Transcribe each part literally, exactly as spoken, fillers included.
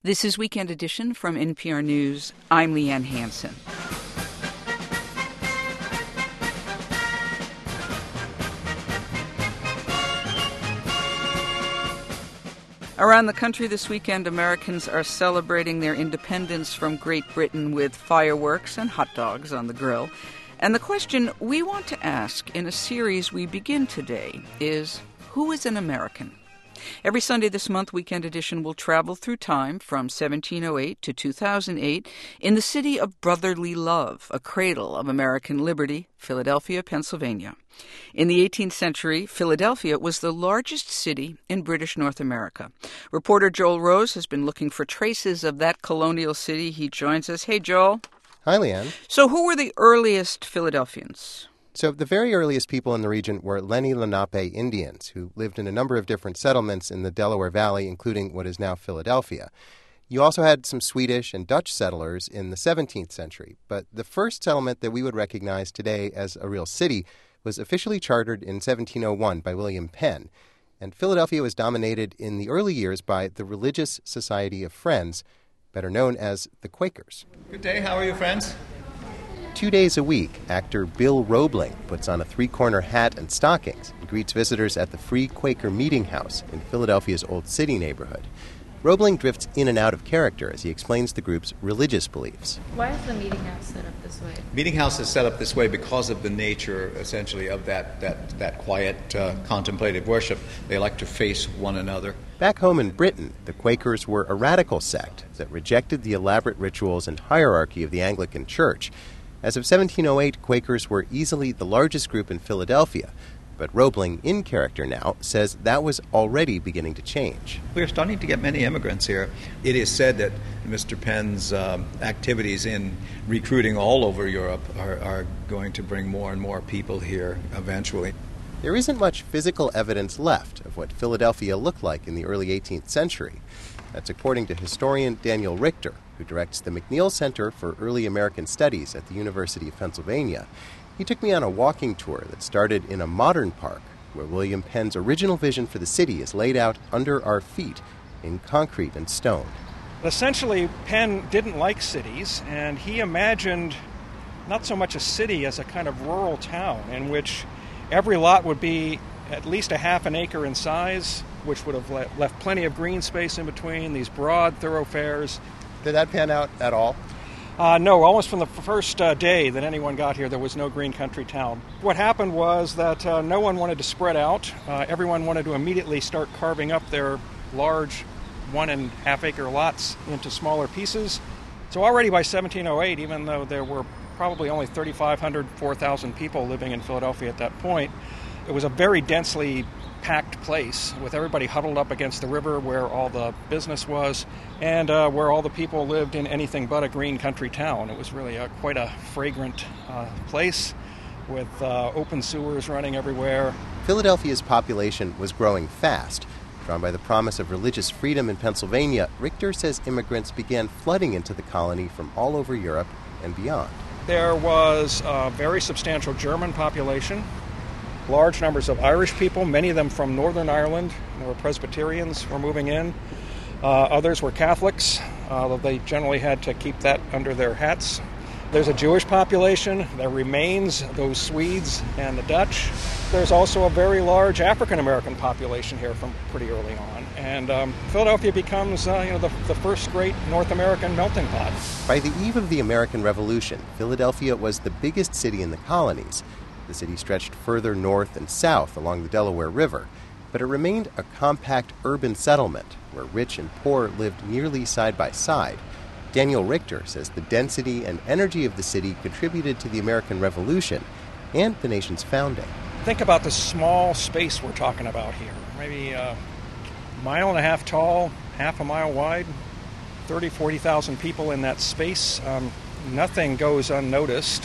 This is Weekend Edition from N P R News. I'm Leanne Hansen. Around the country this weekend, Americans are celebrating their independence from Great Britain with fireworks and hot dogs on the grill. And the question we want to ask in a series we begin today is, who is an American? Every Sunday this month, Weekend Edition will travel through time from seventeen oh eight to two thousand eight in the city of brotherly love, a cradle of American liberty, Philadelphia, Pennsylvania. In the eighteenth century, Philadelphia was the largest city in British North America. Reporter Joel Rose has been looking for traces of that colonial city. He joins us. Hey, Joel. Hi, Leanne. So who were the earliest Philadelphians? So the very earliest people in the region were Lenni Lenape Indians, who lived in a number of different settlements in the Delaware Valley, including what is now Philadelphia. You also had some Swedish and Dutch settlers in the seventeenth century, but the first settlement that we would recognize today as a real city was officially chartered in seventeen oh one by William Penn. And Philadelphia was dominated in the early years by the Religious Society of Friends, better known as the Quakers. Good day. How are you, friends? Two days a week, actor Bill Roebling puts on a three-corner hat and stockings and greets visitors at the Free Quaker Meeting House in Philadelphia's Old City neighborhood. Roebling drifts in and out of character as he explains the group's religious beliefs. Why is the meeting house set up this way? Meeting house is set up this way because of the nature, essentially, of that that, that quiet, uh, contemplative worship. They like to face one another. Back home in Britain, the Quakers were a radical sect that rejected the elaborate rituals and hierarchy of the Anglican Church. As of seventeen oh eight, Quakers were easily the largest group in Philadelphia. But Roebling, in character now, says that was already beginning to change. We're starting to get many immigrants here. It is said that Mister Penn's um, activities in recruiting all over Europe are, are going to bring more and more people here eventually. There isn't much physical evidence left of what Philadelphia looked like in the early eighteenth century. That's according to historian Daniel Richter, who directs the McNeil Center for Early American Studies at the University of Pennsylvania. He took me on a walking tour that started in a modern park where William Penn's original vision for the city is laid out under our feet in concrete and stone. Essentially, Penn didn't like cities, and he imagined not so much a city as a kind of rural town in which every lot would be at least a half an acre in size, which would have le- left plenty of green space in between, these broad thoroughfares. Did that pan out at all? Uh, no, almost from the first uh, day that anyone got here, there was no green country town. What happened was that uh, no one wanted to spread out. Uh, everyone wanted to immediately start carving up their large one and a half acre lots into smaller pieces. So already by seventeen oh eight, even though there were probably only thirty-five hundred, four thousand people living in Philadelphia at that point, it was a very densely packed place with everybody huddled up against the river where all the business was and uh, where all the people lived in anything but a green country town. It was really a, quite a fragrant uh, place with uh, open sewers running everywhere. Philadelphia's population was growing fast. Drawn by the promise of religious freedom in Pennsylvania, Richter says immigrants began flooding into the colony from all over Europe and beyond. There was a very substantial German population, large numbers of Irish people, many of them from Northern Ireland. There were Presbyterians were moving in. Uh, others were Catholics, although they generally had to keep that under their hats. There's a Jewish population. There remains those Swedes and the Dutch. There's also a very large African-American population here from pretty early on. And um, Philadelphia becomes uh, you know, the, the first great North American melting pot. By the eve of the American Revolution, Philadelphia was the biggest city in the colonies. The city stretched further north and south along the Delaware River, but it remained a compact urban settlement where rich and poor lived nearly side by side. Daniel Richter says the density and energy of the city contributed to the American Revolution and the nation's founding. Think about the small space we're talking about here. Maybe a mile and a half tall, half a mile wide, thirty, forty thousand people in that space. Um, nothing goes unnoticed.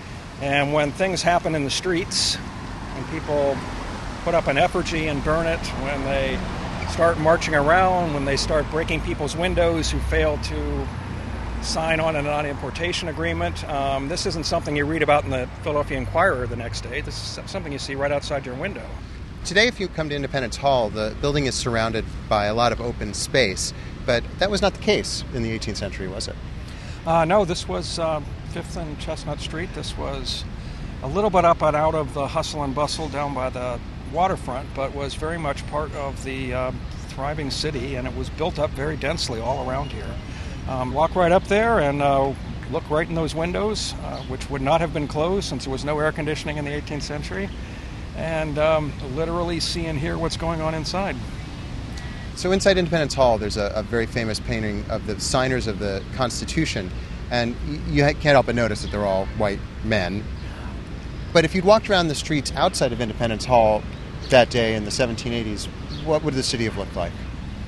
And when things happen in the streets, when people put up an effigy and burn it, when they start marching around, when they start breaking people's windows who fail to sign on a non-importation agreement, um, this isn't something you read about in the Philadelphia Inquirer the next day. This is something you see right outside your window. Today, if you come to Independence Hall, the building is surrounded by a lot of open space. but that was not the case in the eighteenth century, was it? Uh, no, this was uh, fifth and Chestnut Street. This was a little bit up and out of the hustle and bustle down by the waterfront, but was very much part of the uh, thriving city, and it was built up very densely all around here. Um, walk right up there and uh, look right in those windows, uh, which would not have been closed since there was no air conditioning in the eighteenth century, and um, literally see and hear what's going on inside. So inside Independence Hall, there's a, a very famous painting of the signers of the Constitution, and you can't help but notice that they're all white men. But if you'd walked around the streets outside of Independence Hall that day in the seventeen eighties, what would the city have looked like?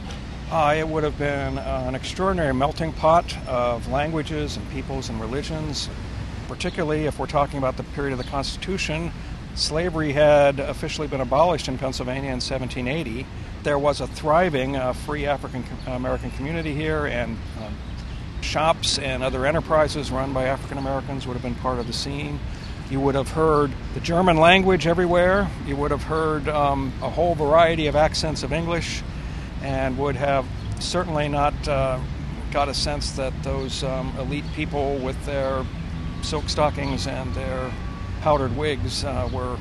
Uh, it would have been uh, an extraordinary melting pot of languages and peoples and religions, particularly if we're talking about the period of the Constitution. Slavery had officially been abolished in Pennsylvania in seventeen eighty. There was a thriving uh, free African American community here, and um, shops and other enterprises run by African Americans would have been part of the scene. You would have heard the German language everywhere. You would have heard um, a whole variety of accents of English, and would have certainly not uh, got a sense that those um, elite people with their silk stockings and their powdered wigs uh, were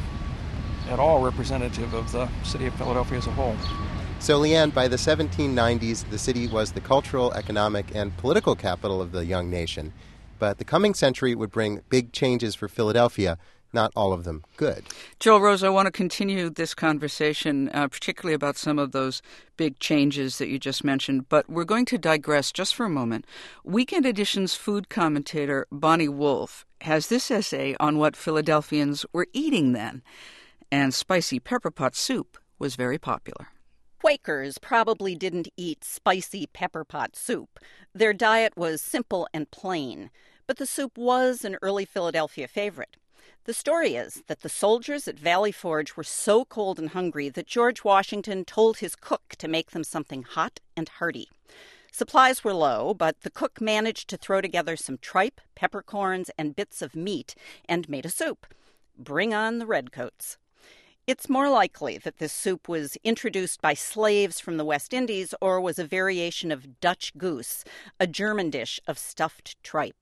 at all representative of the city of Philadelphia as a whole. So, Leanne, by the seventeen nineties, the city was the cultural, economic, and political capital of the young nation. But the coming century would bring big changes for Philadelphia, not all of them good. Joel Rose, I want to continue this conversation, uh, particularly about some of those big changes that you just mentioned, but we're going to digress just for a moment. Weekend Edition's food commentator Bonnie Wolf has this essay on what Philadelphians were eating then, and spicy pepper pot soup was very popular. Quakers probably didn't eat spicy pepper pot soup. Their diet was simple and plain, but the soup was an early Philadelphia favorite. The story is that the soldiers at Valley Forge were so cold and hungry that George Washington told his cook to make them something hot and hearty. Supplies were low, but the cook managed to throw together some tripe, peppercorns, and bits of meat and made a soup. Bring on the redcoats. It's more likely that this soup was introduced by slaves from the West Indies or was a variation of Dutch goose, a German dish of stuffed tripe.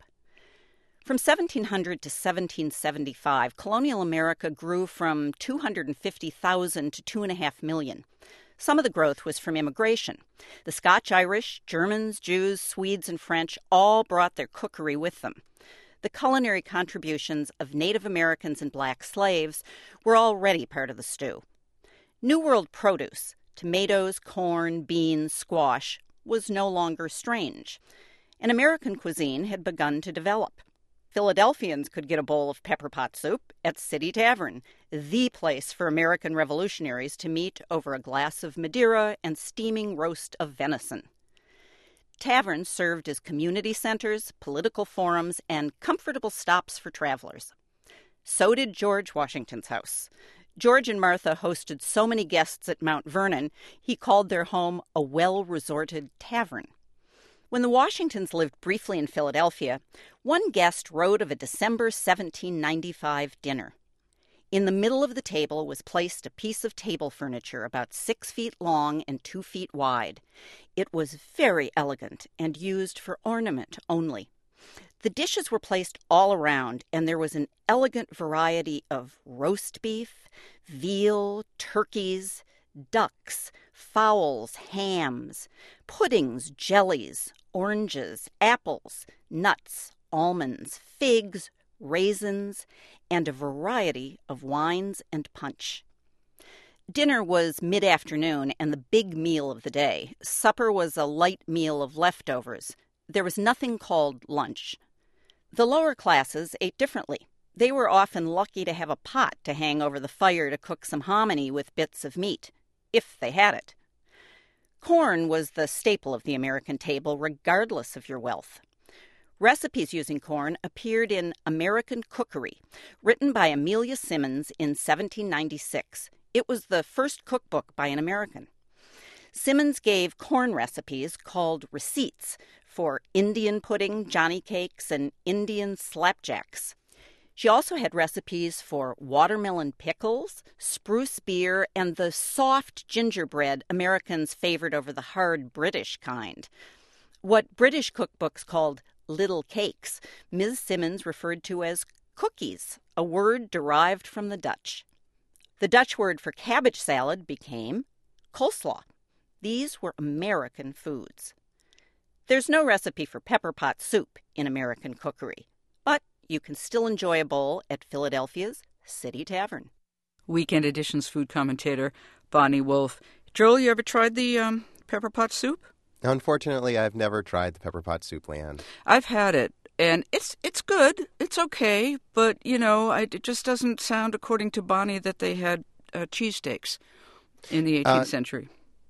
From seventeen hundred to seventeen seventy-five, colonial America grew from two hundred fifty thousand to two point five million. Some of the growth was from immigration. The Scotch-Irish, Germans, Jews, Swedes, and French all brought their cookery with them. The culinary contributions of Native Americans and black slaves were already part of the stew. New World produce, tomatoes, corn, beans, squash, was no longer strange. An American cuisine had begun to develop. Philadelphians could get a bowl of pepper pot soup at City Tavern, the place for American revolutionaries to meet over a glass of Madeira and steaming roast of venison. Taverns served as community centers, political forums, and comfortable stops for travelers. So did George Washington's house. George and Martha hosted so many guests at Mount Vernon, he called their home a well-resorted tavern. When the Washingtons lived briefly in Philadelphia, one guest wrote of a December seventeen ninety-five dinner. In the middle of the table was placed a piece of table furniture about six feet long and two feet wide. It was very elegant and used for ornament only. The dishes were placed all around, and there was an elegant variety of roast beef, veal, turkeys, ducks, fowls, hams, puddings, jellies, oranges, apples, nuts, almonds, figs, raisins, and a variety of wines and punch. Dinner was mid-afternoon and the big meal of the day. Supper was a light meal of leftovers. There was nothing called lunch. The lower classes ate differently. They were often lucky to have a pot to hang over the fire to cook some hominy with bits of meat, if they had it. Corn was the staple of the American table, regardless of your wealth. Recipes using corn appeared in American Cookery, written by Amelia Simmons in seventeen ninety-six. It was the first cookbook by an American. Simmons gave corn recipes called receipts for Indian pudding, Johnny cakes, and Indian slapjacks. She also had recipes for watermelon pickles, spruce beer, and the soft gingerbread Americans favored over the hard British kind. What British cookbooks called little cakes, Miz Simmons referred to as cookies, a word derived from the Dutch. The Dutch word for cabbage salad became coleslaw. These were American foods. There's no recipe for pepper pot soup in American cookery, but you can still enjoy a bowl at Philadelphia's City Tavern. Weekend Edition's food commentator Bonnie Wolf. Joel, you ever tried the um, pepper pot soup? Unfortunately, I've never tried the pepper pot soup, Leanne. I've had it, and it's it's good. It's okay, but, you know, I, it just doesn't sound, according to Bonnie, that they had uh, cheesesteaks in the eighteenth Uh, century.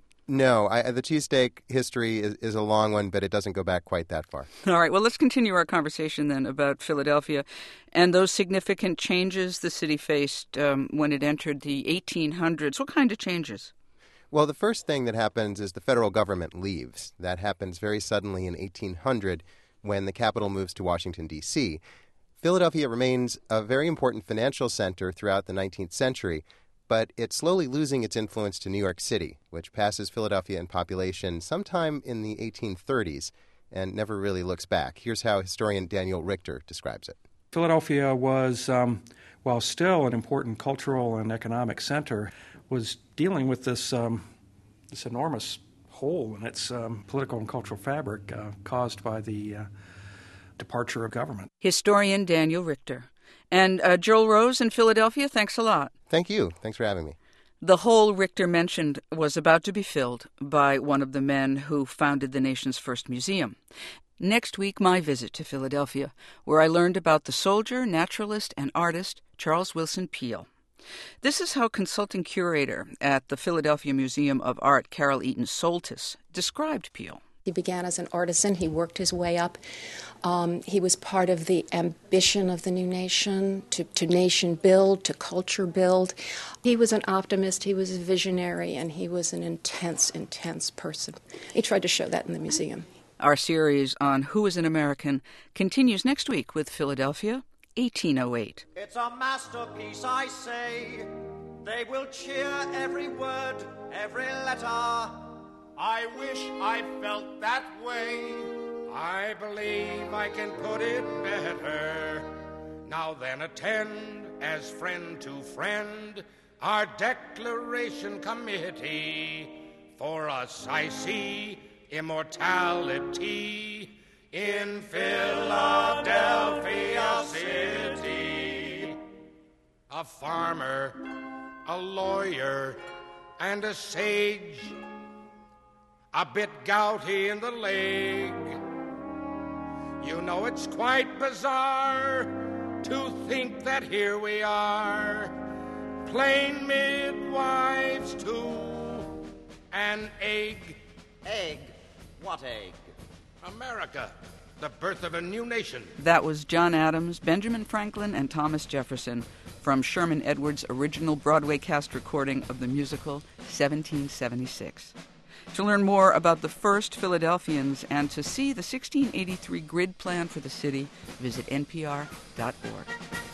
No, I, the cheesesteak history is, is a long one, but it doesn't go back quite that far. All right, well, let's continue our conversation then about Philadelphia and those significant changes the city faced um, when it entered the eighteen hundreds. What kind of changes? Well, the first thing that happens is the federal government leaves. That happens very suddenly in eighteen hundred when the capital moves to Washington, D C Philadelphia remains a very important financial center throughout the nineteenth century, but it's slowly losing its influence to New York City, which passes Philadelphia in population sometime in the eighteen thirties and never really looks back. Here's how historian Daniel Richter describes it. Philadelphia was, um, while still an important cultural and economic center, was dealing with this um, this enormous hole in its um, political and cultural fabric uh, caused by the uh, departure of government. Historian Daniel Richter. And uh, Joel Rose in Philadelphia, thanks a lot. Thank you. Thanks for having me. The hole Richter mentioned was about to be filled by one of the men who founded the nation's first museum. Next week, my visit to Philadelphia, where I learned about the soldier, naturalist, and artist Charles Willson Peale. This is how consulting curator at the Philadelphia Museum of Art, Carol Eaton Soltis, described Peale. He began as an artisan. He worked his way up. Um, he was part of the ambition of the new nation, to, to nation build, to culture build. He was an optimist, he was a visionary, and he was an intense, intense person. He tried to show that in the museum. Our series on Who is an American continues next week with Philadelphia, eighteen oh eight. It's a masterpiece, I say. They will cheer every word, every letter. I wish I felt that way. I believe I can put it better. Now then, attend as friend to friend our Declaration Committee. For us I see immortality in Philadelphia City. A farmer, a lawyer, and a sage, a bit gouty in the leg. You know it's quite bizarre to think that here we are, plain midwives to an egg. Egg? What egg? America, the birth of a new nation. That was John Adams, Benjamin Franklin, and Thomas Jefferson from Sherman Edwards' original Broadway cast recording of the musical seventeen seventy-six. To learn more about the first Philadelphians and to see the sixteen eighty-three grid plan for the city, visit N P R dot org.